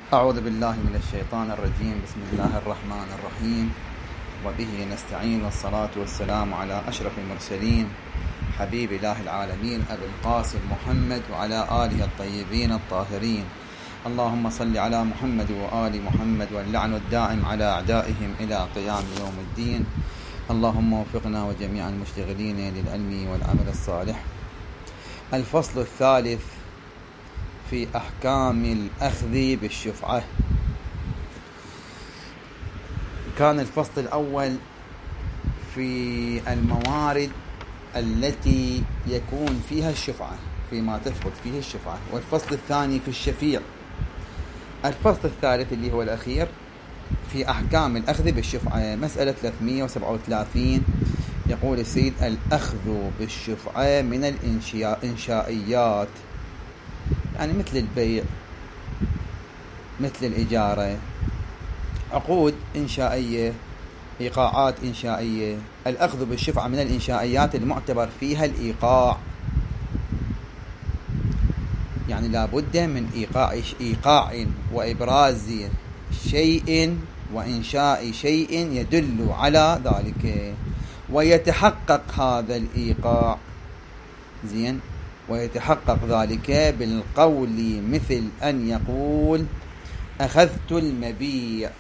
أعوذ بالله من الشيطان الرجيم. بسم الله الرحمن الرحيم، وبه نستعين، والصلاة والسلام على أشرف المرسلين حبيب الله العالمين أبي القاسم محمد وعلى آله الطيبين الطاهرين. اللهم صل على محمد وآل محمد، واللعن الدائم على أعدائهم إلى قيام يوم الدين. اللهم وفقنا وجميع المشتغلين للعلم والعمل الصالح. الفصل الثالث في أحكام الأخذ بالشفعة. كان الفصل الأول في الموارد التي يكون فيها الشفعة، فيما تثبت فيه الشفعة، والفصل الثاني في الشفيع. الفصل الثالث اللي هو الأخير في أحكام الأخذ بالشفعة. مسألة 337 يقول السيد: الأخذ بالشفعة من الإنشائيات، يعني مثل البيع، مثل الإجارة، عقود إنشائية، إيقاعات إنشائية. الأخذ بالشفعة من الإنشائيات المعتبر فيها الإيقاع، يعني لا بد من إيقاع وإبراز شيء وإنشاء شيء يدل على ذلك، ويتحقق هذا الإيقاع زين، ويتحقق ذلك بالقول، مثل أن يقول: أخذت المبيع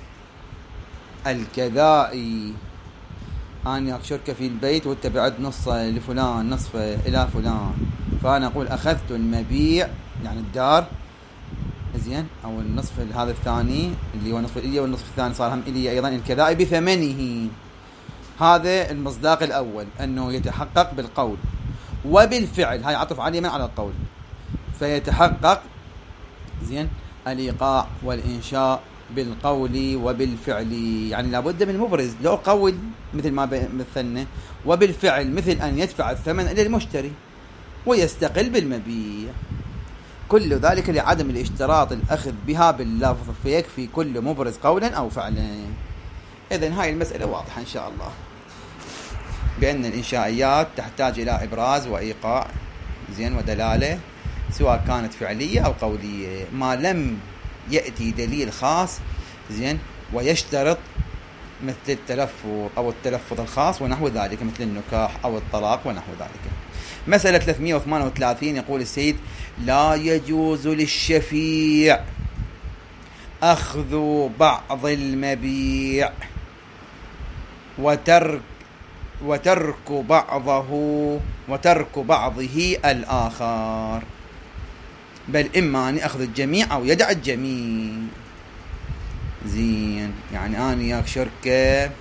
الكذائي، أنا أشرك في البيت وأنت بعد نص لفلان، نصف إلى فلان، فأنا أقول أخذت المبيع يعني الدار زين، أو النصف هذا الثاني اللي هو نصف إلي، والنصف الثاني صار هم إلي أيضا، الكذائي بثمنه. هذا المصداق الأول، أنه يتحقق بالقول وبالفعل، هاي عطف عليه من على القول، فيتحقق زين الإيقاع والإنشاء بالقول وبالفعل، يعني لابد من مبرز، لو قول مثل ما مثلنا، وبالفعل مثل أن يدفع الثمن إلى المشتري ويستقل بالمبيع. كل ذلك لعدم الاشتراط الأخذ بها باللفظ، فيكفي كل مبرز قولا أو فعلا. إذن هاي المسألة واضحة إن شاء الله، بأن الإنشائيات تحتاج إلى إبراز وإيقاع زين ودلالة، سواء كانت فعلية أو قولية، ما لم يأتي دليل خاص زين ويشترط، مثل التلفظ أو التلفظ الخاص ونحو ذلك، مثل النكاح أو الطلاق ونحو ذلك. مسألة 338 يقول السيد: لا يجوز للشفيع أخذ بعض المبيع وترك بعضه الآخر، بل إما أن يأخذ الجميع أو يدع الجميع. زين، يعني أنا ياك شركة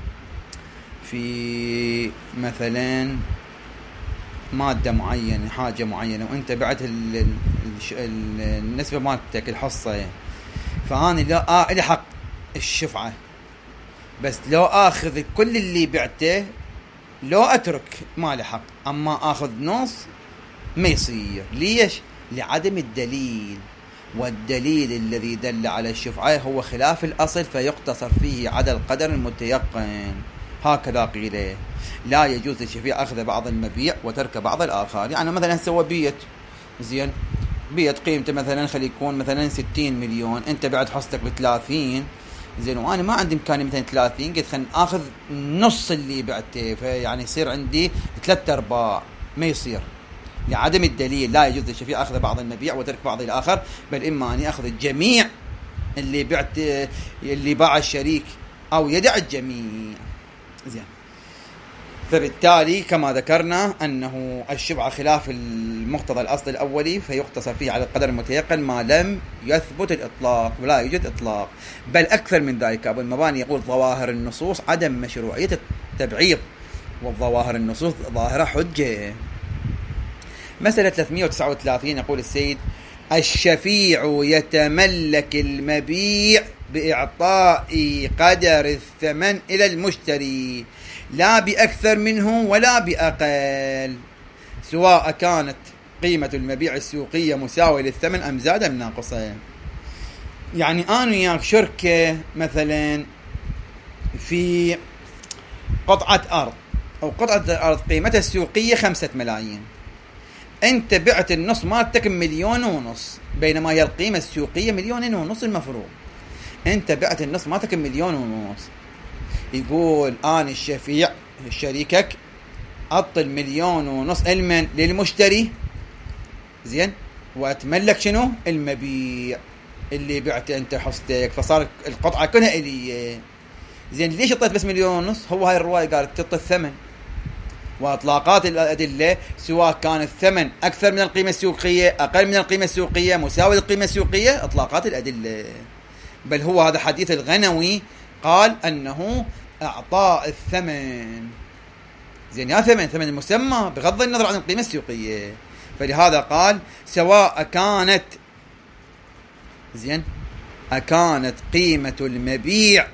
في مثلا مادة معينة، حاجة معينة، وأنت بعت النسبة مالتك، الحصة، فأنا لا إلي حق الشفعة، بس لو آخذ كل اللي بعته، لو أترك ما لي حق، أما آخذ نص ما يصير. ليش؟ لعدم الدليل، والدليل الذي دل على الشفعة هو خلاف الأصل، فيقتصر فيه على القدر المتيقن. هكذا قيل: لا يجوز للشفيع أخذ بعض المبيع وترك بعض الآخر. يعني مثلا سوى بيت زين، بيت قيمته مثلا خلي يكون مثلا 60 مليون، أنت بعد حصتك ب30 زين، وأنا ما عندي إمكانية مثلا 30، قلت خلنا آخذ نص اللي بعته، فيعني يصير عندي 3/4، ما يصير لعدم الدليل. لا يجوز للشفيع أخذ بعض المبيع وترك بعض الآخر، بل إما أن يأخذ الجميع اللي بعت، اللي باع الشريك، أو يدع الجميع زين. فبالتالي كما ذكرنا أنه الشفعة خلاف المقتضى الأصل الأولي، فيقتصر فيه على القدر المتيقن ما لم يثبت الإطلاق، ولا يوجد إطلاق، بل أكثر من ذلك. أبو المباني يقول: ظواهر النصوص عدم مشروعية التبعيض، والظواهر النصوص ظاهرة حجة. مسألة 339 يقول السيد: الشفيع يتملك المبيع بإعطاء قدر الثمن إلى المشتري، لا بأكثر منه ولا بأقل، سواء كانت قيمة المبيع السوقية مساوية للثمن أم زاد أم ناقصة. يعني أنا وياك شركة مثلا في قطعة أرض، أو قطعة الأرض قيمتها السوقية 5 ملايين، انت بعت النص مالتك 1.5 مليون، بينما هي القيمة السوقية 1.5 مليون المفروض. انت بعت النص مالتك 1.5 مليون. يقول انا الشفيع شريكك اعطي 1.5 مليون المن للمشتري، زين، واتملك شنو؟ المبيع اللي بعته انت حصتك، فصار القطعة كلها الي. زين، ليش اعطيت بس 1.5 مليون؟ هو هاي الرواية قالت تعطي الثمن، واطلاقات الادله سواء كان الثمن اكثر من القيمه السوقيه، اقل من القيمه السوقيه، مساوي للقيمه السوقيه، اطلاقات الادله. بل هو هذا حديث الغنوي قال انه اعطاء الثمن، زين، يا ثمن المسمى بغض النظر عن القيمه السوقيه. فلهذا قال سواء كانت، زين، اكانت قيمه المبيع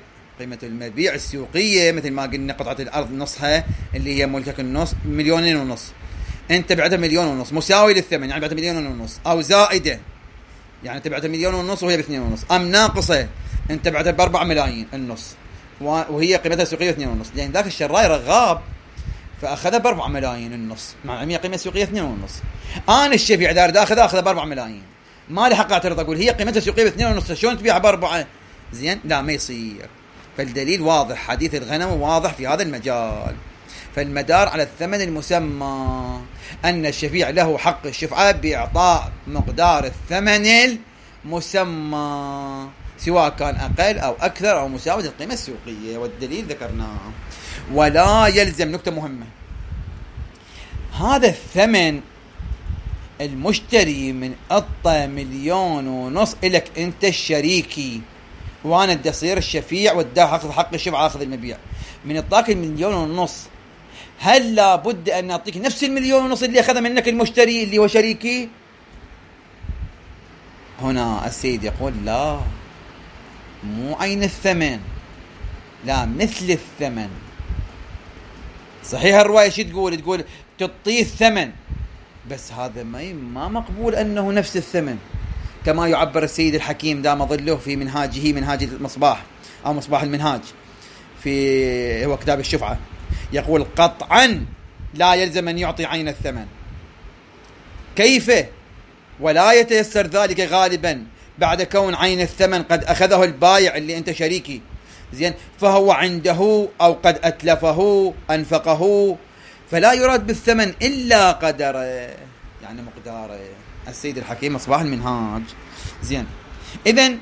السوقية مثل ما قلنا قطعة الأرض نصها اللي هي ملكك النص 1.5 مليون، أنت بعتها 1.5 مليون مساوي للثمن، يعني بعتها 1.5 مليون، أو زائدة يعني أنت بعتها 1.5 مليون وهي ب2.5، أم ناقصة أنت بعتها ب4 ملايين النص وهي قيمتها السوقية 2.5، لأن ذاك الشراي رغاب فأخذها ب4 ملايين النص، مع أن هي قيمة السوقية 2.5. أنا الشفيع دار أخذها ب4 ملايين، ما لي حق أعترض أقول هي قيمتها السوقية 2.5 شلون تبيعها ب4؟ زين، لا ما يصير. فالدليل واضح، حديث الغنم واضح في هذا المجال. فالمدار على الثمن المسمى، أن الشفيع له حق الشفعة بإعطاء مقدار الثمن المسمى سواء كان أقل أو أكثر أو مساوي للقيمة السوقية، والدليل ذكرناه. ولا يلزم، نكتة مهمة، هذا الثمن المشتري من أعطى 1.5 مليون إلك أنت الشريكي، وانا بدي اصير الشفيع وادي اخذ حق الشفعه، اخذ المبيع من اعطاك 1.5 مليون، هل لابد ان اعطيك نفس 1.5 مليون اللي اخذها منك المشتري اللي هو شريكي؟ هنا السيد يقول لا، مو عين الثمن، لا مثل الثمن. صحيح الروايه شو تقول تعطيه الثمن، بس هذا ما مقبول انه نفس الثمن، كما يعبر السيد الحكيم دام ظله في منهاجه، منهاج المصباح أو مصباح المنهاج، في هو كتاب الشفعة، يقول قطعا لا يلزم أن يعطي عين الثمن. كيف؟ ولا يتيسر ذلك غالبا بعد كون عين الثمن قد أخذه البايع اللي أنت شريكي، زين، فهو عنده أو قد أتلفه أنفقه، فلا يراد بالثمن إلا قدره، يعني مقداره. السيد الحكيم مصباح المنهاج. زين، إذن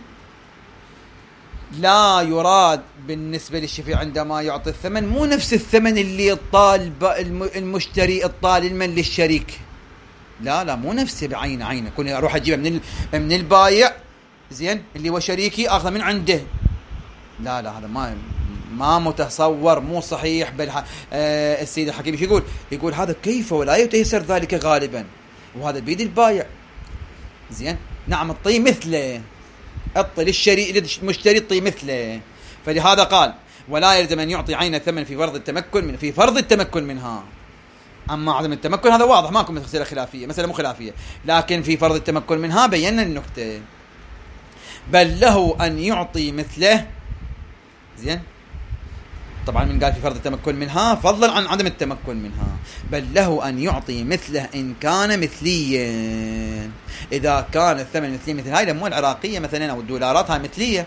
لا يراد بالنسبة للشفيع عندما يعطي الثمن مو نفس الثمن اللي الطالب المشتري الطالب للشريك، لا مو نفسه بعينه، كوني اروح اجيبه من البايع، زين، اللي هو شريكي اخذه من عنده، لا هذا ما متصور، مو صحيح. بل السيد الحكيم ايش يقول هذا كيف ولا يتيسر ذلك غالبا، وهذا بيد البايع، زين، نعم الطي مثله، الطي للمشتري الطي مثله. فلهذا قال ولا يلزم أن يعطي عين الثمن في فرض التمكن منها. أما عدم التمكن هذا واضح، ماكو مسألة خلافية، مسألة مو خلافية، لكن في فرض التمكن منها بينا النكتة. بل له أن يعطي مثله، زين، طبعا من قال في فرض التمكن منها فضلا عن عدم التمكن منها، بل له أن يعطي مثله إن كان مثليا. إذا كان الثمن مثلي، مثل هاي الأموال العراقية مثلا أو الدولارات هاي مثلية،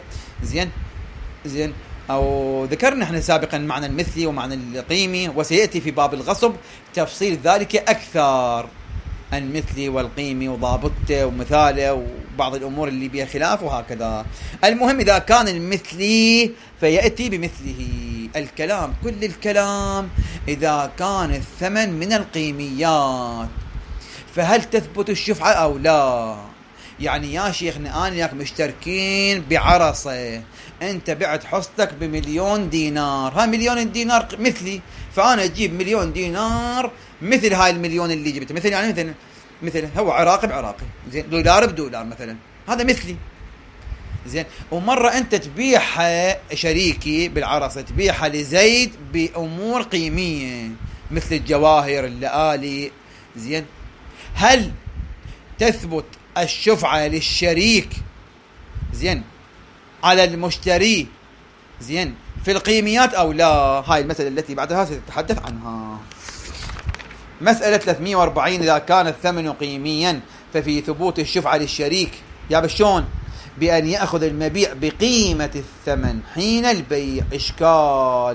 زين، أو ذكرنا احنا سابقا معنى المثلي ومعنى القيمي، وسيأتي في باب الغصب تفصيل ذلك أكثر، المثلي والقيمي وضابطه ومثاله وبعض الأمور اللي بها خلاف وهكذا. المهم إذا كان المثلي فيأتي بمثله. الكلام كل الكلام إذا كان الثمن من القيميات، فهل تثبت الشفعة أو لا؟ يعني يا شيخنا أنا وياك مشتركين بعرصة، أنت بعت حصتك ب1,000,000 دينار، ها 1,000,000 دينار مثلي، فأنا أجيب 1,000,000 دينار مثل هاي 1,000,000 اللي جبته، مثل يعني مثل هو عراقي بعراقي، زين، دولار بدولار مثلا، هذا مثلي، زين. ومرة أنت تبيعها شريكي بالعرصة، تبيعها لزيد بأمور قيمية مثل الجواهر اللآلي، زين، هل تثبت الشفعة للشريك، زين، على المشتري، زين، في القيميات أو لا؟ هاي المسألة التي بعدها سنتحدث عنها. مسألة 340. إذا كان الثمن قيميا ففي ثبوت الشفعة للشريك يا بشون بأن يأخذ المبيع بقيمة الثمن حين البيع. إشكال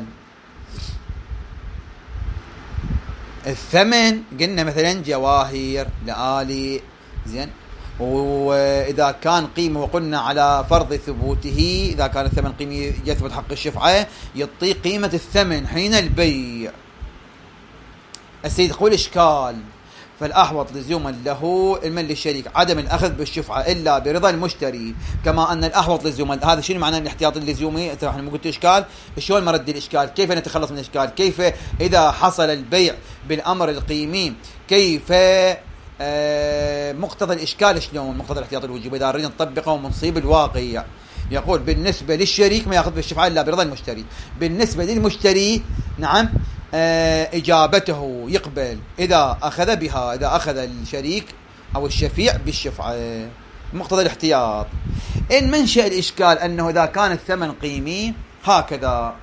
الثمن قلنا مثلا جواهر لآلي زين، وإذا كان قيمة وقلنا على فرض ثبوته إذا كان الثمن قيمي يثبت حق الشفعة يعطي قيمة الثمن حين البيع. السيد يقول إشكال فالأحوط لزوما له المن للشريك عدم الأخذ بالشفعة إلا برضا المشتري، كما أن الأحوط لزوما. هذا شنو معناه الاحتياط اللزومي؟ احنا قلت إشكال، شلون مرد الإشكال؟ كيف نتخلص من الإشكال؟ كيف إذا حصل البيع بالأمر القيمي كيف مقتضى الإشكال شلون؟ مقتضى الاحتياط الوجوبي إذا نريد نطبقه ونصيب الواقع. يقول بالنسبة للشريك ما يأخذ بالشفعة إلا برضا المشتري. بالنسبة للمشتري نعم إجابته يقبل إذا أخذ بها، إذا أخذ الشريك أو الشفيع بالشفعة. مقتضى الاحتياط. إن منشأ الإشكال أنه إذا كان الثمن قيمي هكذا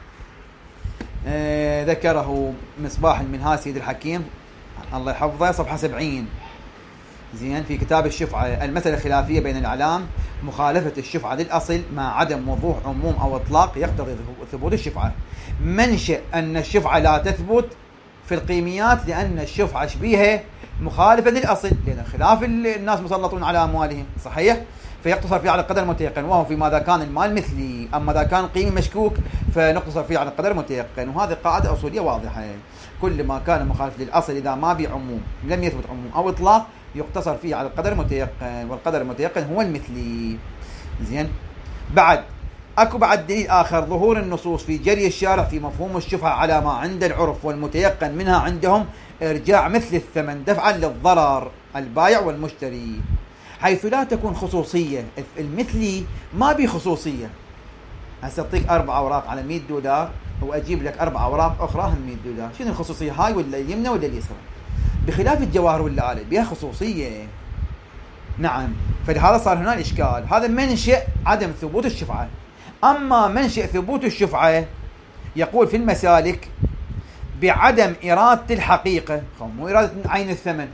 ذكره مصباح المنهاج سيد الحكيم الله يحفظه صفحة 70 زين في كتاب الشفعة. المسألة خلافية بين الإعلام مخالفة الشفعة للأصل مع عدم وضوح عموم أو إطلاق يقتضي ثبوت الشفعة. منشأ أن الشفعة لا تثبت في القيميات لأن الشفعة شبيهة مخالفة للأصل، لأن خلاف الناس مسلطون على أموالهم صحيح، فيقتصر فيه على قدر متيقن، وهو في ماذا كان المال مثلي. أما إذا كان قيمي مشكوك فنقتصر فيه على قدر متيقن. وهذه قاعدة أصولية واضحة، كل ما كان مخالف للأصل إذا ما بعموم لم يثبت عموم أو إطلاق يقتصر فيه على القدر المتيقن، والقدر المتيقن هو المثلي. زين بعد أكو بعد دليل آخر ظهور النصوص في جري الشارع في مفهوم الشفعة على ما عند العرف والمتيقن منها عندهم إرجاع مثل الثمن دفعا للضرر البائع والمشتري، حيث لا تكون خصوصية. المثلي ما بي خصوصية. هسه أعطيك 4 أوراق على $100 وأجيب لك 4 أوراق أخرى هم $100، شنو الخصوصية؟ هاي ولا اليمنى ولا اليسرى؟ بخلاف الجواهر والآلة بها خصوصية. نعم، فلهذا صار هنا الإشكال. هذا منشأ عدم ثبوت الشفعة. أما منشأ ثبوت الشفعة يقول في المسالك بعدم إرادة الحقيقة، مو إرادة عين الثمن.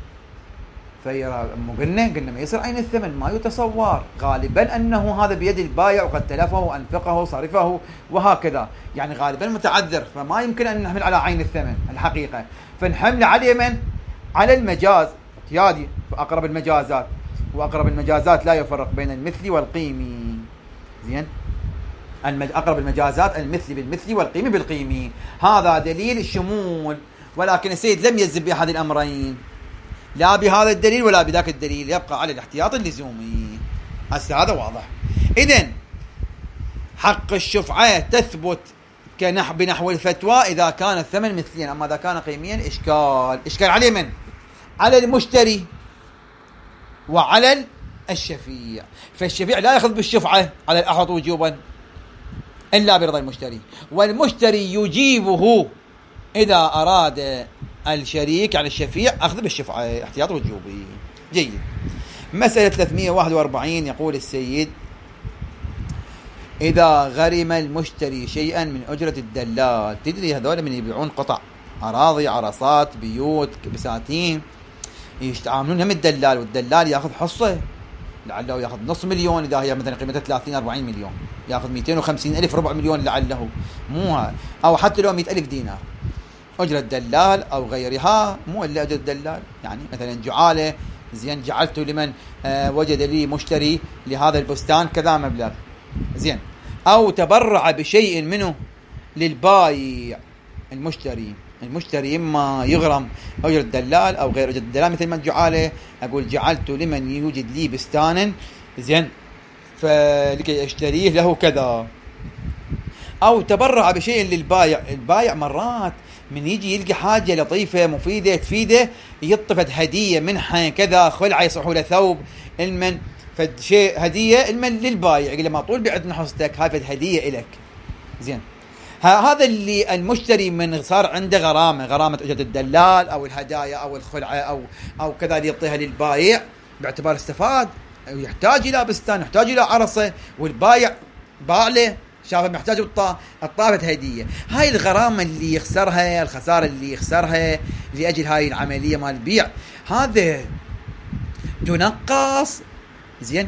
قلنا ما يصير عين الثمن، ما يتصور غالبا أنه هذا بيد البائع وقد تلفه وأنفقه صرفه وهكذا، يعني غالبا متعذر، فما يمكن أن نحمل على عين الثمن الحقيقة، فنحمل على من؟ على المجاز اعتيادي، فأقرب المجازات، وأقرب المجازات لا يفرق بين المثل والقيمي. زين، أقرب المجازات المثل بالمثل والقيمي بالقيمي. هذا دليل الشمول، ولكن السيد لم يلزم بأحد الأمرين، لا بهذا الدليل ولا بذاك الدليل، يبقى على الاحتياط اللزومي. هسه هذا واضح. إذن حق الشفعة تثبت بنحو الفتوى إذا كان الثمن مثليا، أما إذا كان قيميا إشكال عليه من؟ على المشتري وعلى الشفيع. فالشفيع لا يأخذ بالشفعة على الأحوط وجوبا إلا برضا المشتري، والمشتري يجيبه إذا أراد الشريك يعني الشفيع أخذ بالشفعة احتياط وجوبي. جيد. مسألة 341 يقول السيد إذا غرم المشتري شيئا من أجرة الدلال. تدري هذول من يبيعون قطع أراضي، عرصات، بيوت، بساتين، يتعاملون هم الدلال، والدلال يأخذ حصة، لعله يأخذ نصف مليون إذا هي مثلا قيمتها 30-40 مليون، يأخذ 250,000 ربع مليون لعله، مو أو حتى لو 100,000 دينار أجرة دلال أو غيرها، مو إلا أجرة دلال. يعني مثلا جعالة، زين جعلت لمن وجد لي مشتري لهذا البستان كذا مبلغ، زين، أو تبرع بشيء منه للبايع المشتري إما يغرم أجرة دلال أو غير أجرة دلال. مثل ما جعالة أقول جعلت لمن يوجد لي بستانا، زين، فلكي أشتريه له كذا، أو تبرع بشيء للبايع. البايع مرات من يجي يلقى حاجة لطيفة مفيدة تفيده يطفت هدية منحة كذا، خلعة يصحوا له ثوب، المن فد شيء هدية المن للبايع، يقول له ما طول بعدنا حصتك هاي فد هدية إلك. زين، هذا اللي المشتري من صار عنده غرامة أجرة الدلال أو الهدايا أو الخلعة أو كذا اللي يعطيها للبايع باعتبار استفاد، يحتاج إلى بستان، يحتاج إلى عرصة، والبايع باع له شاف محتاج الطابت هدية. هاي الغرامة اللي يخسرها، الخسارة اللي يخسرها لأجل هاي العملية مال البيع، هذا تنقص. زين،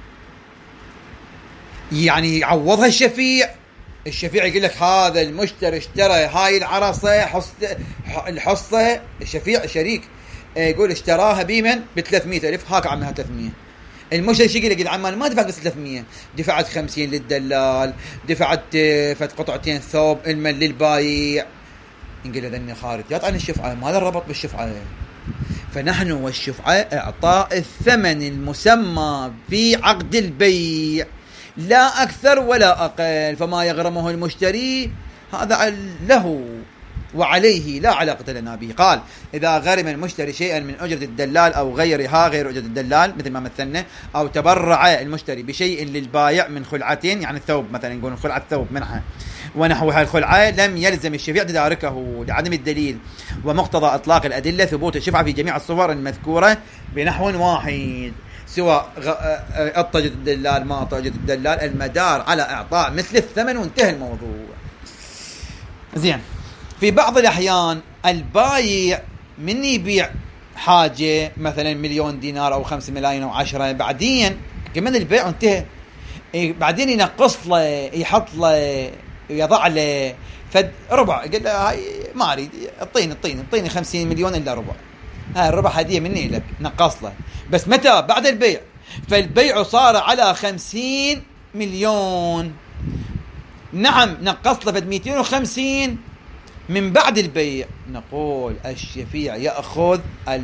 يعني يعوضها الشفيع يقول لك هذا المشتري اشترى هاي العرصة الحصة، الشفيع الشريك يقول اشتراها بمن ب300,000، هاك عمها 300. المشتري شي يقول لك العمال ما دفعت بس 300، دفعت 50 للدلال، دفعت فت قطعتين ثوب المن للبايع. نقول له ذني خارج يطعن الشفعة، ما الربط بالشفعة. فنحن والشفعة إعطاء الثمن المسمى في عقد البيع لا أكثر ولا أقل، فما يغرمه المشتري هذا له وعليه لا علاقة لنا به. قال إذا غرم المشتري شيئا من أجرة الدلال أو غيرها غير أجرة الدلال مثل ما مثلنا، أو تبرع المشتري بشيء للبايع من خلعتين، يعني الثوب مثلا نقول خلعة ثوب منحة ونحوها الخلعة، لم يلزم الشفيع تداركه لعدم الدليل، ومقتضى إطلاق الأدلة ثبوت الشفعة في جميع الصور المذكورة بنحو واحد، سواء أطجت الدلال ما أطجت الدلال، المدار على إعطاء مثل الثمن وانتهى الموضوع. زين، في بعض الأحيان البايع من يبيع حاجة مثلا 1,000,000 دينار أو 5 ملايين أو 10، بعدين كمان البيع وانتهى، بعدين ينقص له، يحط له، يضع له فد ربع، يقول له هاي ما أريد، اعطيني 50 مليون إلا ربع، هاي الربع هدية مني لك، نقص له. بس متى؟ بعد البيع، فالبيع صار على 50 مليون، نعم نقص له فد 250 من بعد البيع. نقول الشفيع يأخذ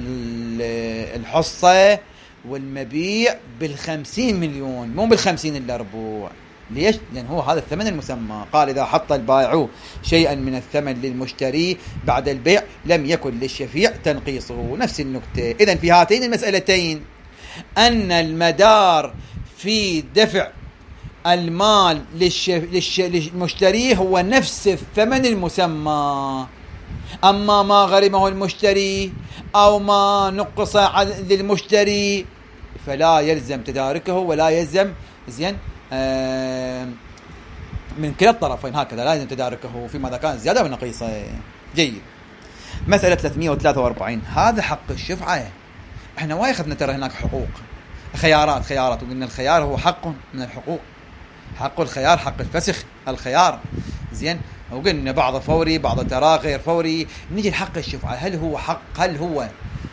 الحصة والمبيع 50 مليون مو 50 إلا ربع. ليش؟ لأن هو هذا الثمن المسمى. قال إذا حط البائع شيئا من الثمن للمشتري بعد البيع لم يكن للشفيع تنقيصه. نفس النكتة. إذن في هاتين المسألتين أن المدار في دفع المال للمشتري هو نفس الثمن المسمى، أما ما غرمه المشتري أو ما نقص للمشتري فلا يلزم تداركه ولا يلزم زين من كلا الطرفين، هكذا لا يلزم تداركه فيما إذا كان زيادة ونقيصة. جيد. مسألة 343 هذا حق الشفعة. احنا واي أخذنا ترى هناك حقوق خيارات وقلنا الخيار هو حق من الحقوق، حق الخيار، حق الفسخ الخيار. زين، وقلنا بعض فوري بعض ترى غير فوري. نجي لحق الشفعة، هل هو حق، هل هو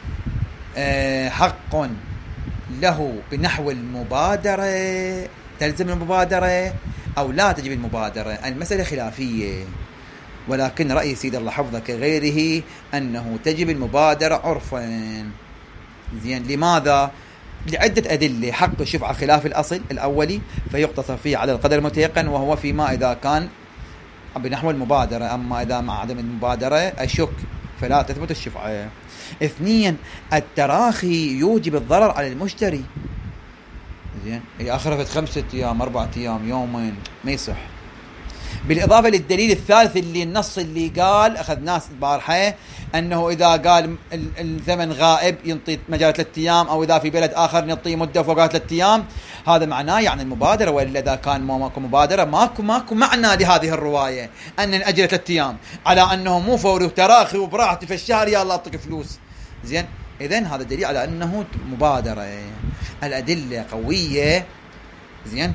حق له بنحو المبادرة، تلزم المبادرة أو لا تجب المبادرة؟ المسألة خلافية، ولكن رأي سيد الله حفظه كغيره أنه تجب المبادرة عرفا. زين، لماذا؟ لعدة أدلة. حق الشفعة خلاف الأصل الأولي فيقتصر فيه على القدر المتيقن، وهو فيما إذا كان بنحو المبادرة، أما إذا مع عدم المبادرة الشك فلا تثبت الشفعة. 2 التراخي يوجب الضرر على المشتري. زين، آخره 5 أيام 4 أيام يومين ما يصح. بالإضافة للدليل الثالث اللي النص اللي قال أخذناه البارحة أنه إذا قال الثمن غائب ينطي مجال 3 أيام، أو إذا في بلد آخر نعطيه مدة فوق 3 أيام، هذا معناه يعني المبادرة. وإلا إذا كان ماكو مبادرة ماكو معنى لهذه الرواية أن الأجل 3 أيام، على أنه مو فوري وتراخي وبراحتي في الشهر يا الله أعطيك فلوس. زين، إذن هذا دليل على أنه مبادرة. الأدلة قوية. زين،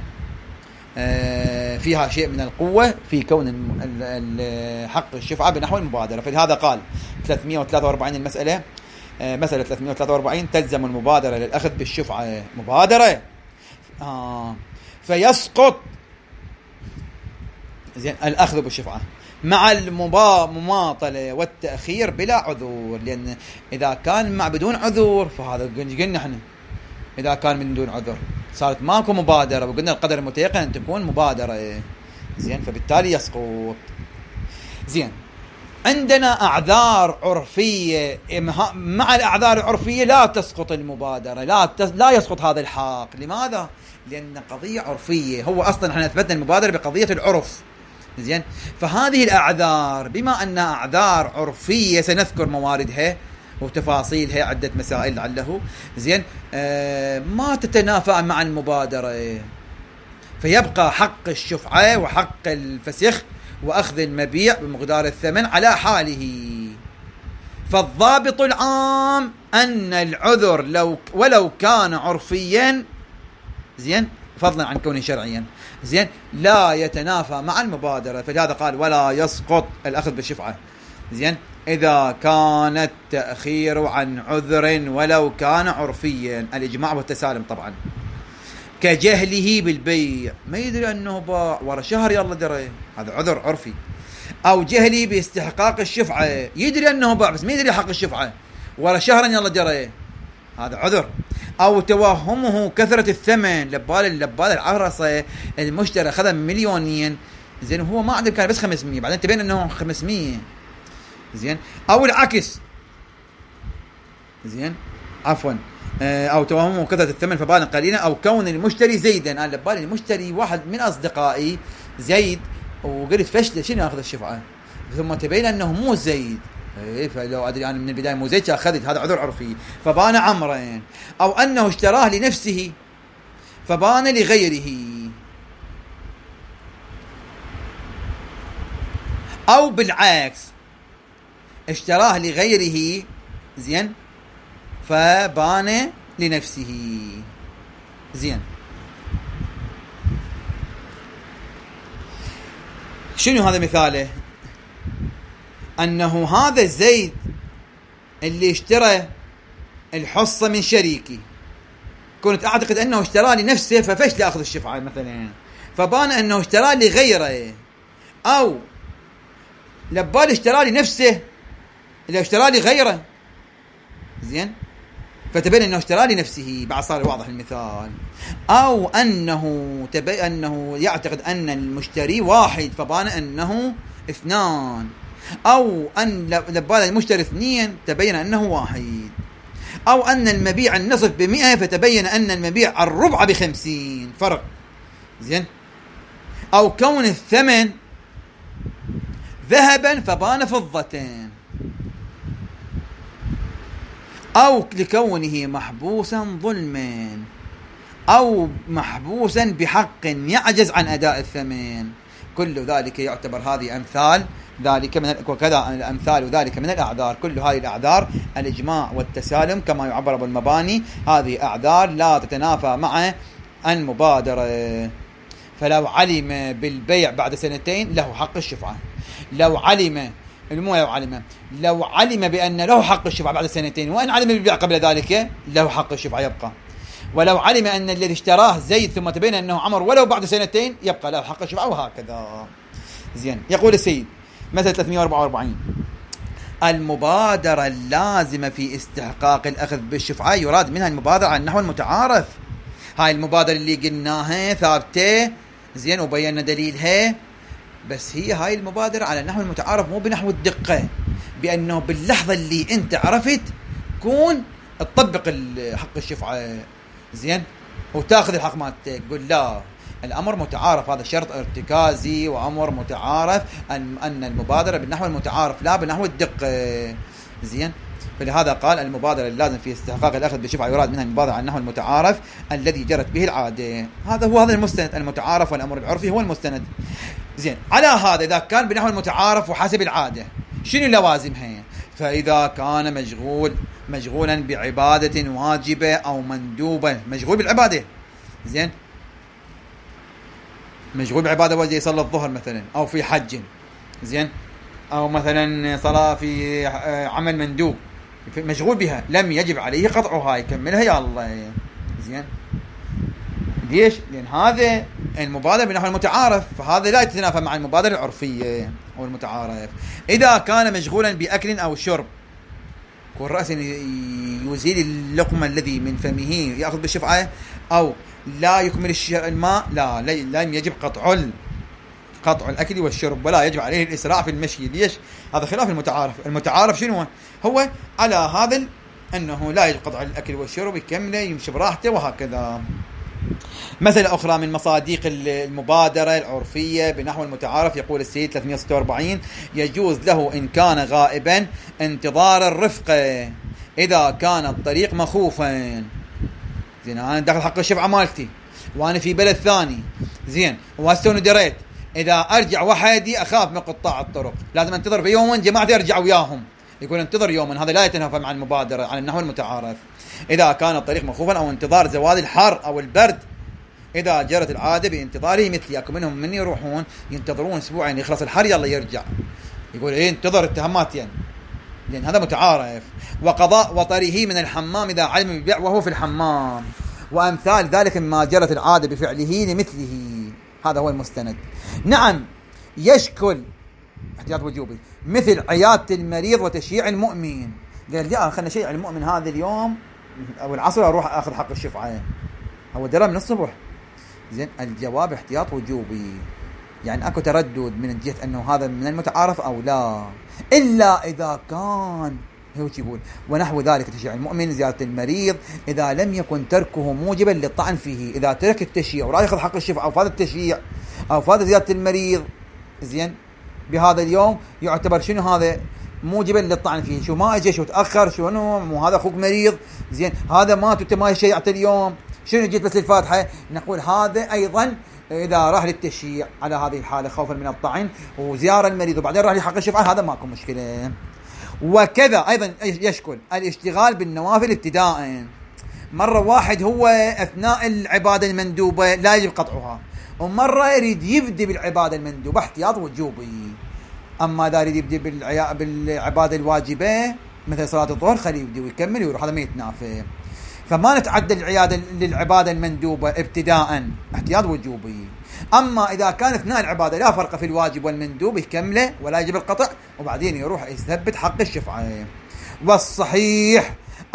فيها شيء من القوة في كون حق الشفعة بنحو المبادرة. فلهذا قال 343 المسألة، مسألة 343 تلزم المبادرة للأخذ بالشفعة مبادرة فيسقط زين الأخذ بالشفعة مع المماطلة والتأخير بلا عذور. لأن إذا كان مع بدون عذور فهذا قلنا احنا إذا كان من دون عذر صارت ماكو مبادرة، وقلنا القدر المتيقن أن تكون مبادرة. زين، فبالتالي يسقط. زين، عندنا أعذار عرفية، مع الأعذار العرفية لا تسقط المبادرة، لا يسقط هذا الحق. لماذا؟ لأن قضية عرفية. هو أصلا احنا أثبتنا المبادرة بقضية العرف. زين، فهذه الأعذار بما أنها أعذار عرفية سنذكر مواردها وتفاصيلها، عدة مسائل لعله. زين، ما تتنافى مع المبادرة. فيبقى حق الشفعة وحق الفسخ وأخذ المبيع بمقدار الثمن على حاله. فالضابط العام أن العذر ولو كان عرفيا زين فضلا عن كونه شرعيا زين لا يتنافى مع المبادرة. فلهذا قال ولا يسقط الأخذ بالشفعة زين إذا كان التأخير عن عذر ولو كان عرفيا، الإجماع والتسالم طبعا، كجهله بالبيع، ما يدري أنه باع ورا شهر يلا دري، هذا عذر عرفي. أو جهلي باستحقاق الشفعة، يدري أنه باع بس ما يدري حق الشفعة ورا شهر يلا دري، هذا عذر. أو توهمه كثرة الثمن، لبال العرصة المشتري أخذها مليونين زين هو ما عنده كان بس 500 بعدين تبين أنه 500 زين. أو العكس زين عفوا أو توهمه كثرة الثمن فبالا قليلا. أو كون المشتري زيدا، أنا لبالي المشتري واحد من أصدقائي زيد وقلت فشله شنو أخذ الشفعة ثم تبين أنه مو زيد، فلو أدري أنا من البداية مو زيد أخذت، هذا عذر عرفي فبان عمرين. أو أنه اشتراه لنفسه فبان لغيره. أو بالعكس اشتراه لغيره زين فبان لنفسه زين. شنو هذا مثاله؟ أنه هذا زيد اللي اشترى الحصة من شريكي كنت أعتقد أنه اشترى لنفسه ففش لأخذ الشفعة مثلا، فبان أنه اشترى لغيره. أو لبال اشترى لنفسه اللي اشترى لغيره زين فتبين أنه اشترى لنفسه، بعد صار واضح المثال. أو أنه يعتقد أن المشتري واحد فبان أنه اثنان. أو أن لبال المشتري اثنين تبين أنه واحد. أو أن المبيع النصف ب100 فتبين أن المبيع الربع ب50 فرق زين. أو كون الثمن ذهبا فبان فضتين. أو لكونه محبوسا ظلما أو محبوسا بحق يعجز عن أداء الثمن، كل ذلك يعتبر هذه أمثال ذلك من وكذا الأمثال وذلك من الأعذار. كل هذه الأعذار الإجماع والتسالم كما يعبر بالمباني، هذه أعذار لا تتنافى مع المبادرة. فلو علم بالبيع بعد 2 له حق الشفعة، لو علم بأن له حق الشفعة بعد 2 وإن علم بالبيع قبل ذلك له حق الشفعة يبقى. ولو علم أن الذي اشتراه زيد ثم تبين أنه عمر ولو بعد 2 يبقى له حق الشفعة وهكذا زين. يقول السيد مثل 344 المبادرة اللازمة في استحقاق الأخذ بالشفعة يراد منها المبادرة على النحو المتعارف. هاي المبادرة اللي قلناها ثابتة زين وبينا دليلها، بس هي هاي المبادرة على النحو المتعارف مو بنحو الدقة، بأنه باللحظة اللي أنت عرفت كون تطبق حق الشفعة زين وتاخذ الحق مالتك. قل لا، الأمر متعارف، هذا شرط ارتكازي وأمر متعارف أن المبادرة بالنحو المتعارف لا بنحو الدقة زين. فلهذا قال المبادرة اللازم في استحقاق الأخذ بالشفعة يراد منها المبادرة على النحو المتعارف الذي جرت به العادة. هذا المستند، المتعارف والأمر العرفي هو المستند زين. على هذا إذا كان بنحو المتعارف وحسب العادة شنو لوازمها؟ فإذا كان مشغولا بعبادة واجبة أو مندوبة، مشغول بالعبادة زين، مشغول بعبادة واجبة يصلي الظهر مثلا أو في حج زين، أو مثلا صلاة في عمل مندوب مشغول بها لم يجب عليه قطعها، يكملها يا الله زين. ليش؟ لأن هذا المبادرة بنحو المتعارف، فهذا لا يتنافى مع المبادرة العرفية أو المتعارف. إذا كان مشغولا بأكل أو شرب كل رأس يزيل اللقمة الذي من فمه يأخذ بالشفعة، أو لا يكمل الماء لا يجب قطع الأكل والشرب ولا يجب عليه الإسراع في المشي. ليش؟ هذا خلاف المتعارف. المتعارف شنو هو؟ على هذا أنه لا يجب قطع الأكل والشرب، يكمله يمشي براحته وهكذا. مثل أخرى من مصادق المبادرة العرفية بنحو المتعارف يقول السيد 346 يجوز له إن كان غائبا انتظار الرفقة إذا كان الطريق مخوفا. زين أنا داخل حق الشفعة مالتي وانا في بلد ثاني، زين، وهسه دريت اذا ارجع وحدي اخاف من قطاع الطرق، لازم انتظر في يوم جماعتي ارجع وياهم، يقول انتظر يوما، هذا لا يتنافى مع المبادرة على النحو المتعارف. إذا كان الطريق مخوفا أو انتظار زوال الحر أو البرد، إذا جرت العادة بانتظاره مثل ياكو منهم من يروحون ينتظرون أسبوعين يخلص الحر يلا يرجع، يقول إيه انتظر اتهامات يعني، لأن هذا متعارف. وقضاء وطره من الحمام إذا علم بالبيع وهو في الحمام، وأمثال ذلك مما جرت العادة بفعله لمثله، هذا هو المستند. نعم يشكل احتياط وجوبي مثل عيادة المريض وتشييع المؤمن. قال لي خلنا نشيع المؤمن هذا اليوم او العصر اروح اخذ حق الشفعة، هو درى من الصبح. زين، الجواب احتياط وجوبي، يعني اكو تردد من جهة انه هذا من المتعارف او لا، الا اذا كان هو يقول ونحو ذلك تشييع المؤمن زيادة المريض اذا لم يكن تركه موجبا للطعن فيه. اذا ترك التشييع وراح ياخذ حق الشفعة او فاذا التشييع او فاذا زيادة المريض، زين، بهذا اليوم يعتبر شنو هذا موجبا للطعن فيه. شو ما اجى، شو تاخر، شو انه مو هذا اخوك مريض، زين، هذا مات وانت ما شيعت اليوم، شنو جيت بس للفاتحه، نقول هذا ايضا اذا راح للتشييع على هذه الحاله خوفا من الطعن وزياره المريض وبعدين راح لحق الشفعه، هذا ماكو مشكله. وكذا ايضا يشكل الاشتغال بالنوافل ابتداء. مره واحد هو اثناء العباده المندوبه لا يجب قطعها، ومره يريد يبدي بالعباده المندوبه احتياط وجوبي. اما اذا يريد يبدي بالعباده الواجبه مثل صلاه الظهر خليه يبدي ويكمل ويروح، هذا ما يتنافى. فما نتعدى العياده للعباده المندوبه ابتداء، احتياط وجوبي. اما اذا كان اثناء العباده لا فرق في الواجب والمندوب يكمله ولا يجب القطع، وبعدين يروح يثبت حق الشفعه. والصحيح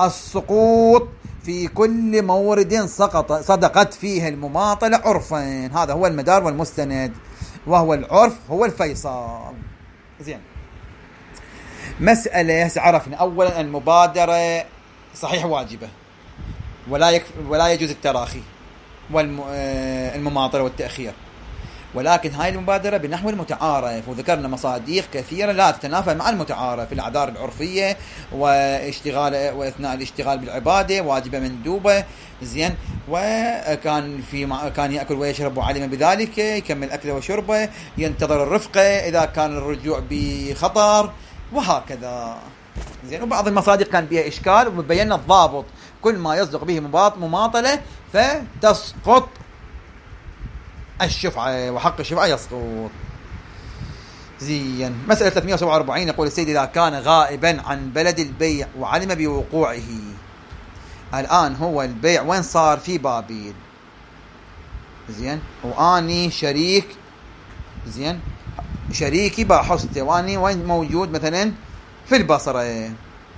السقوط في كل مورد صدقت فيه المماطله عرفا، هذا هو المدار والمستند، وهو العرف هو الفيصل. زين، مسألة عرفنا أولا المبادرة صحيح واجبة ولا يجوز التراخي والمماطلة والتأخير، ولكن هاي المبادرة بنحو المتعارف، وذكرنا مصاديق كثيرة لا تتنافى مع المتعارف، الأعذار العرفية وأثناء الاشتغال بالعبادة واجبة مندوبة، زين، وكان كان يأكل ويشرب وعلم بذلك يكمل أكله وشربه، ينتظر الرفقة إذا كان الرجوع بخطر، وهكذا. زين، وبعض المصادق كان بها إشكال وبينا الضابط، كل ما يصدق به مماطلة فتسقط الشفعة وحق الشفعة يسقط. زين، مسألة 347 يقول السيد إذا كان غائبا عن بلد البيع وعلم بوقوعه. الآن هو البيع وين صار؟ في بابيل، زين، واني شريك، زين، شريكي باحسته واني وين موجود مثلا في البصرة،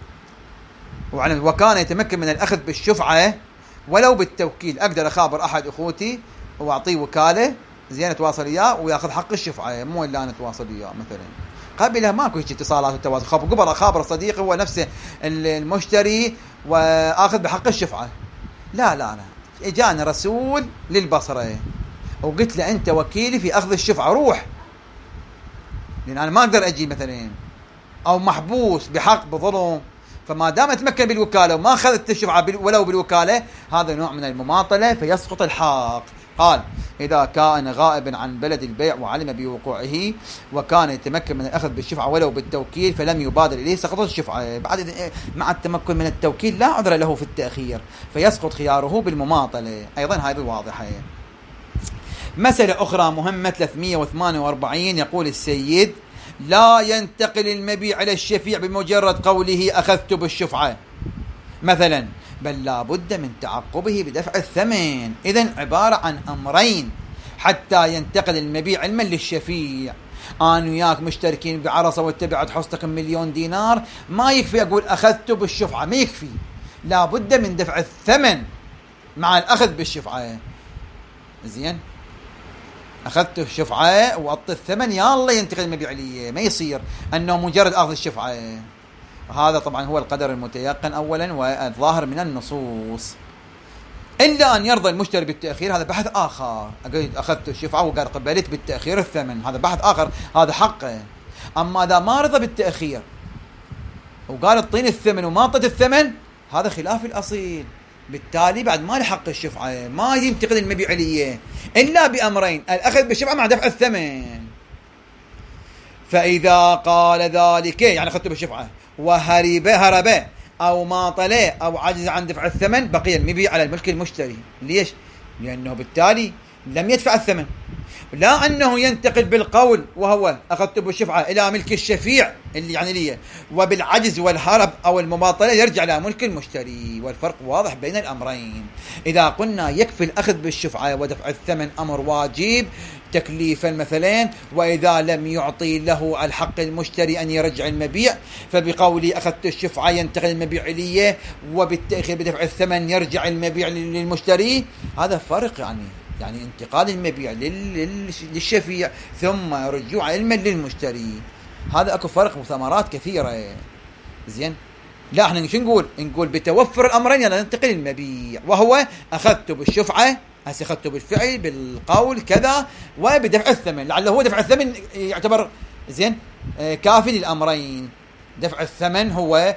وكان يتمكن من الأخذ بالشفعة ولو بالتوكيل، أقدر أخابر أحد أخوتي واعطيه وكاله، زين، اتواصل اياه وياخذ حق الشفعه، مو الا انا اتواصل اياه مثلا. قبلها ماكو هيك اتصالات وتواصل، قبل اخابر صديقي هو نفسه المشتري واخذ بحق الشفعه. لا اجاني رسول للبصره وقلت له انت وكيلي في اخذ الشفعه، روح، لان انا ما اقدر اجي مثلا، او محبوس بحق بظلم، فما دام اتمكن بالوكاله وما اخذت الشفعه ولو بالوكاله، هذا نوع من المماطله فيسقط الحق. قال إذا كان غائبا عن بلد البيع وعلم بوقوعه وكان يتمكن من الأخذ بالشفعة ولو بالتوكيل فلم يبادر إليه سقطت الشفعة. بعد مع التمكن من التوكيل لا عذر له في التأخير فيسقط خياره بالمماطلة. أيضا هذه واضحة. مسألة أخرى مهمة 348 يقول السيد لا ينتقل المبيع إلى الشفيع بمجرد قوله أخذت بالشفعة مثلا، بل لا بد من تعقبه بدفع الثمن. إذن عبارة عن أمرين حتى ينتقل المبيع علما للشفيع. أنا وياك مشتركين بعرصة واتبعت حصتك 1,000,000 دينار، ما يكفي أقول أخذت بالشفعة، ما يكفي، لا بد من دفع الثمن مع الأخذ بالشفعة. زين، أخذت الشفعة وأعطي الثمن يلا ينتقل المبيع لي، ما يصير أنه مجرد أخذ الشفعة. هذا طبعا هو القدر المتيقن أولا والظاهر من النصوص، إلا أن يرضى المشتري بالتأخير، هذا بحث آخر. أخذت الشفعة وقال قبلت بالتأخير الثمن، هذا بحث آخر، هذا حقه. أما إذا ما رضى بالتأخير وقال اعطيني الثمن وما اعطيت الثمن، هذا خلاف الأصيل. بالتالي بعد ما لحق الشفعة، ما ينتقل المبيع لي إلا بأمرين: الأخذ بالشفعة مع دفع الثمن. فإذا قال ذلك يعني أخذت بالشفعة هرب أو ماطل أو عجز عن دفع الثمن، بقي المبيع على الملك المشتري. ليش؟ لأنه بالتالي لم يدفع الثمن، لا أنه ينتقل بالقول وهو أخذت بالشفعة إلى ملك الشفيع اللي يعني لي، وبالعجز والهرب أو المماطلة يرجع إلى ملك المشتري. والفرق واضح بين الأمرين. إذا قلنا يكفي الأخذ بالشفعة ودفع الثمن أمر واجب تكليفا مثلا، وإذا لم يعطي له الحق المشتري أن يرجع المبيع، فبقولي أخذت الشفعة ينتقل المبيع لي، وبالتأخير بدفع الثمن يرجع المبيع للمشتري. هذا فرق يعني انتقال المبيع للشفيع ثم رجوع علما للمشتري. هذا اكو فرق وثمرات كثيرة. زين، لا احنا شو نقول بتوفر الامرين يلا ننتقل المبيع، وهو اخذته بالشفعة، هسه اخذته بالفعل بالقول كذا وبدفع الثمن، لعله هو دفع الثمن يعتبر زين كافي للامرين. دفع الثمن هو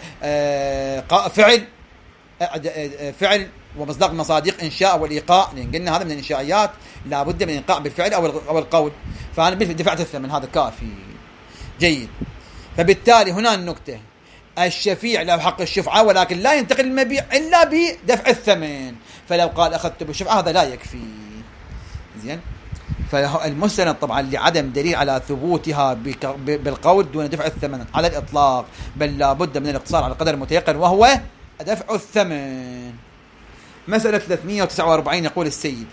فعل ومصداق مصادق إنشاء والإيقاع، لأن قلنا هذا من الإنشائيات لا بد من إيقاع بالفعل أو القول، فأنا دفعت الثمن هذا كافي. جيد. فبالتالي هنا النكتة: الشفيع له حق الشفعة ولكن لا ينتقل المبيع إلا بدفع الثمن، فلو قال أخذت بالشفعة هذا لا يكفي. زين. فالمستند طبعا لعدم دليل على ثبوتها بالقول دون دفع الثمن على الإطلاق، بل لا بد من الاقتصار على القدر المتيقن وهو دفع الثمن. مسألة 349 يقول السيد: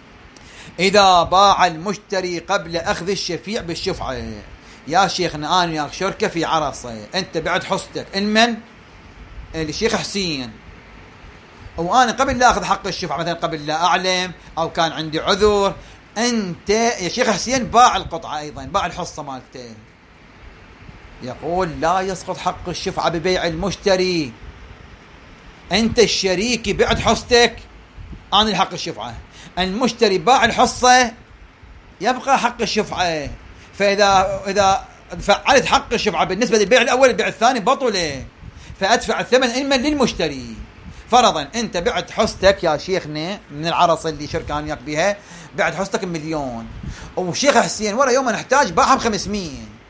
إذا باع المشتري قبل أخذ الشفيع بالشفعة. يا شيخنا أنا وياك شركة في عرصة، أنت بعت حصتك المن الشيخ حسين، وأنا قبل لا أخذ حق الشفعة مثلا قبل لا أعلم أو كان عندي عذر، أنت يا شيخ حسين باع القطعة أيضا، باع الحصة مالته. يقول لا يسقط حق الشفعة ببيع المشتري. أنت الشريك بعت حصتك، أنا الحق الشفعة، المشتري باع الحصة، يبقى حق الشفعة. فإذا فعلت حق الشفعة بالنسبة للبيع الأول البيع الثاني بطله، فأدفع الثمن علما للمشتري. فرضا أنت بعت حصتك يا شيخنا من العرص اللي شركة أنا وياك بها، بعت حصتك 1,000,000 وشيخ حسين ورا يوم نحتاج باعها ب500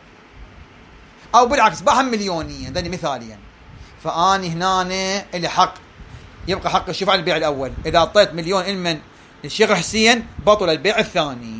أو بالعكس باعها 1,000,000، ذني مثاليا. فأني هنا اللي حق يبقى حق الشفعة البيع الأول. إذا أعطيت 1,000,000 علما للشيخ حسين بطل البيع الثاني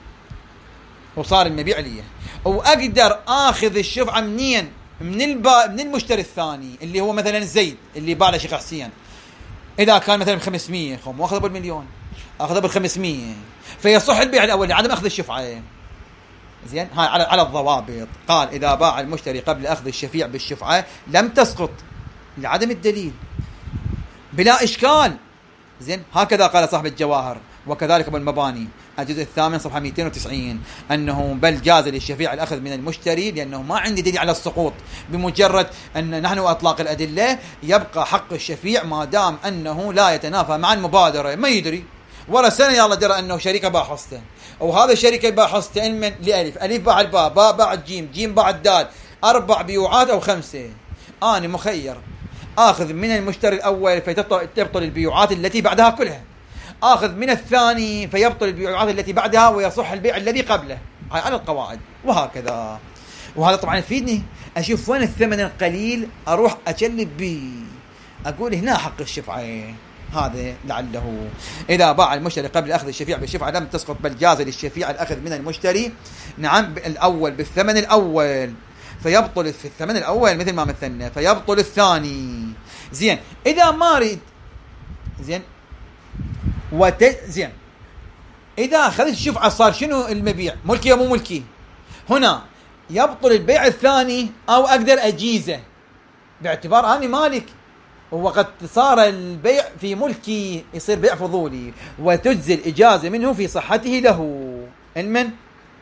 وصار المبيع لي، وأقدر آخذ الشفعة منين؟ من المشتري الثاني اللي هو مثلا زيد اللي باع لشيخ حسين. إذا كان مثلا ب500 مو أخذه بال1,000,000، أخذه بال500، فيصح البيع الأول لعدم أخذ الشفعة. زين، هاي على الضوابط. قال إذا باع المشتري قبل أخذ الشفيع بالشفعة لم تسقط لعدم الدليل بلا إشكال. زين، هكذا قال صاحب الجواهر، وكذلك بالمباني الجزء 8 صفحة 290 أنه بل جاز للشفيع الأخذ من المشتري لأنه ما عندي دليل على السقوط. بمجرد أن نحن أطلاق الأدلة يبقى حق الشفيع ما دام أنه لا يتنافى مع المبادرة. ما يدري ورا سنة يلا درى أنه شركة باع حصته، وهذا الشركة باع حصته من لألف، ألف باع الباء، باء باع الجيم، جيم باع الدال، 4 بيوعات أو 5. أنا مخير آخذ من المشتري الأول فتبطل البيوعات التي بعدها كلها، آخذ من الثاني فيبطل البيوعات التي بعدها ويصح البيع الذي قبله. هاي على القواعد وهكذا. وهذا طبعا يفيدني أشوف وين الثمن القليل أروح أجلب به، أقول هنا حق الشفعة. هذا لعله إذا باع المشتري قبل أخذ الشفيع بالشفعة لم تسقط بل جاز للشفيع الأخذ من المشتري نعم الأول بالثمن الأول، فيبطل في الثمن الأول مثل ما مثلنا، فيبطل الثاني. زين، إذا ما أريد زين زين إذا أخذت الشفعة صار شنو المبيع؟ ملكي أو مو ملكي؟ هنا يبطل البيع الثاني أو أقدر أجيزه باعتبار أني مالك، وقد صار البيع في ملكي يصير بيع فضولي، وتجزي الإجازة منه في صحته له المن،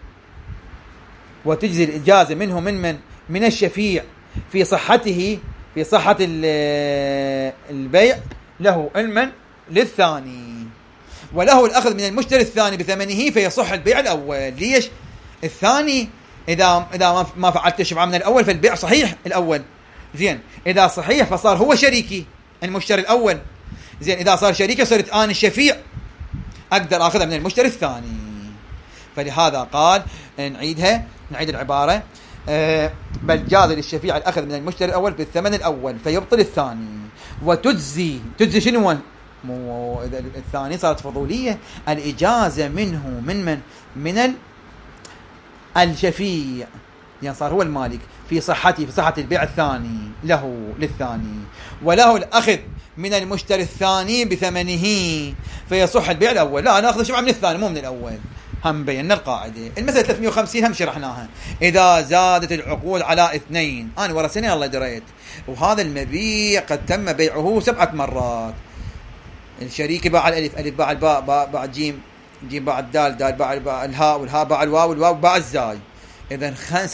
وتجزي الإجازة منه من الشفيع في صحته في صحة البيع له المن للثاني، وله الأخذ من المشتري الثاني بثمنه فيصح البيع الأول. ليش؟ الثاني إذا ما فعلت الشفعة من الأول فالبيع صحيح الأول. زين، إذا صحيح فصار هو شريكي المشتري الأول، زين إذا صار شريكي صرت أنا الشفيع، أقدر أخذها من المشتري الثاني. فلهذا قال نعيد العبارة بل جاز للشفيع الأخذ من المشتري الأول بالثمن الأول فيبطل الثاني. وتجزي شنو؟ الثاني صارت فضولية. الإجازة منه من الشفيع، يعني صار هو المالك في صحة البيع الثاني للثاني، وله الأخذ من المشتري الثاني بثمنه فيصح البيع الأول. لا، أنا أخذ الشفعة من الثاني مو من الأول. هم بينا القاعدة. المسألة 350 هم شرحناها. إذا زادت العقود على 2، أنا ورا سنة الله دريت، وهذا المبيع قد تم بيعه 7 مرات. الشريك باع الألف، ألف باع الباء، باع الجيم، جيم باع الدال، دال باع الهاء، والهاء باع الواو، والواو باع الزاي. إذن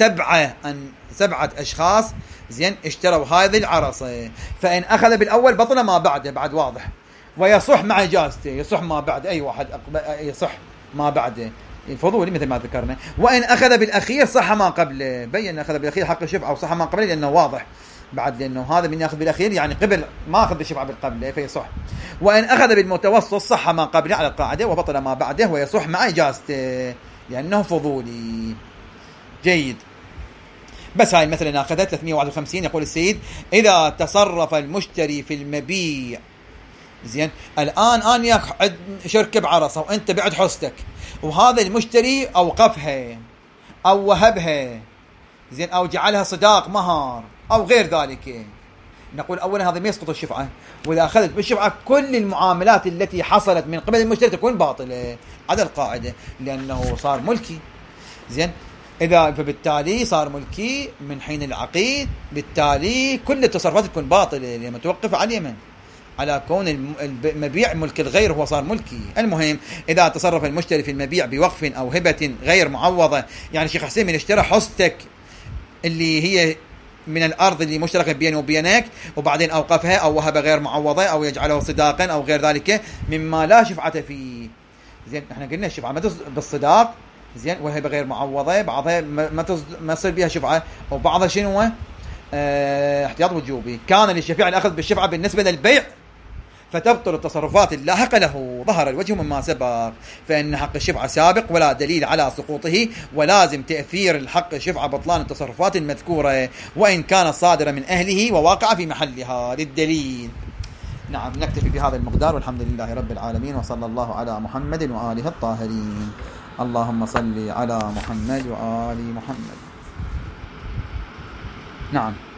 7 أشخاص زين اشتروا هذه العرصة، فإن أخذ بالأول بطل ما بعده، بعد واضح، ويصح مع إجازته، يصح ما بعد أي واحد يصح ما بعده الفضولي مثل ما ذكرنا. وإن أخذ بالأخير صح ما قبله، بين أخذ بالأخير حق الشفعة وصح ما قبله لأنه واضح بعد، لأنه هذا من يأخذ بالأخير يعني قبل ما أخذ بالشفعة بالقبله فيصح. وإن أخذ بالمتوسط صح ما قبله على القاعدة وبطل ما بعده ويصح مع إجازته لأنه فضولي. جيد. بس هاي المثل ناخذها 351. يقول السيد إذا تصرف المشتري في المبيع، زين الآن أنا شركة بعرصة وأنت بعت حصتك، وهذا المشتري أوقفها أو وهبها، زين، أو جعلها صداق مهر أو غير ذلك، نقول أولا هذا ما يسقط الشفعة. وإذا أخذت بالشفعة كل المعاملات التي حصلت من قبل المشتري تكون باطلة على القاعدة، لأنه صار ملكي. زين، فبالتالي صار ملكي من حين العقيد، بالتالي كل التصرفات تكون باطلة لما توقف على اليمن على كون المبيع ملك الغير، هو صار ملكي. المهم إذا تصرف المشتري في المبيع بوقف أو هبة غير معوضة، يعني شيخ حسين من اشترى حصتك اللي هي من الأرض اللي مشتركة بينه وبينك وبعدين أوقفها أو وهب غير معوضة أو يجعله صداقا أو غير ذلك مما لا شفعة فيه. زين، احنا قلنا الشفعة ما بالصداق، زين، وهبة غير معوضة بعضها ما يصير بها شفعة، وبعضها شنو احتياط وجوبي. كان للشفيع الأخذ بالشفعة بالنسبة للبيع فتبطل التصرفات اللاحقة له. ظهر الوجه مما سبق، فإن حق الشفعة سابق ولا دليل على سقوطه، ولازم تأثير الحق الشفعة بطلان التصرفات المذكورة وإن كان صادرا من أهله وواقع في محلها للدليل. نعم، نكتفي بهذا المقدار، والحمد لله رب العالمين، وصلى الله على محمد وآله الطاهرين. اللهم صل على محمد وآل محمد. نعم.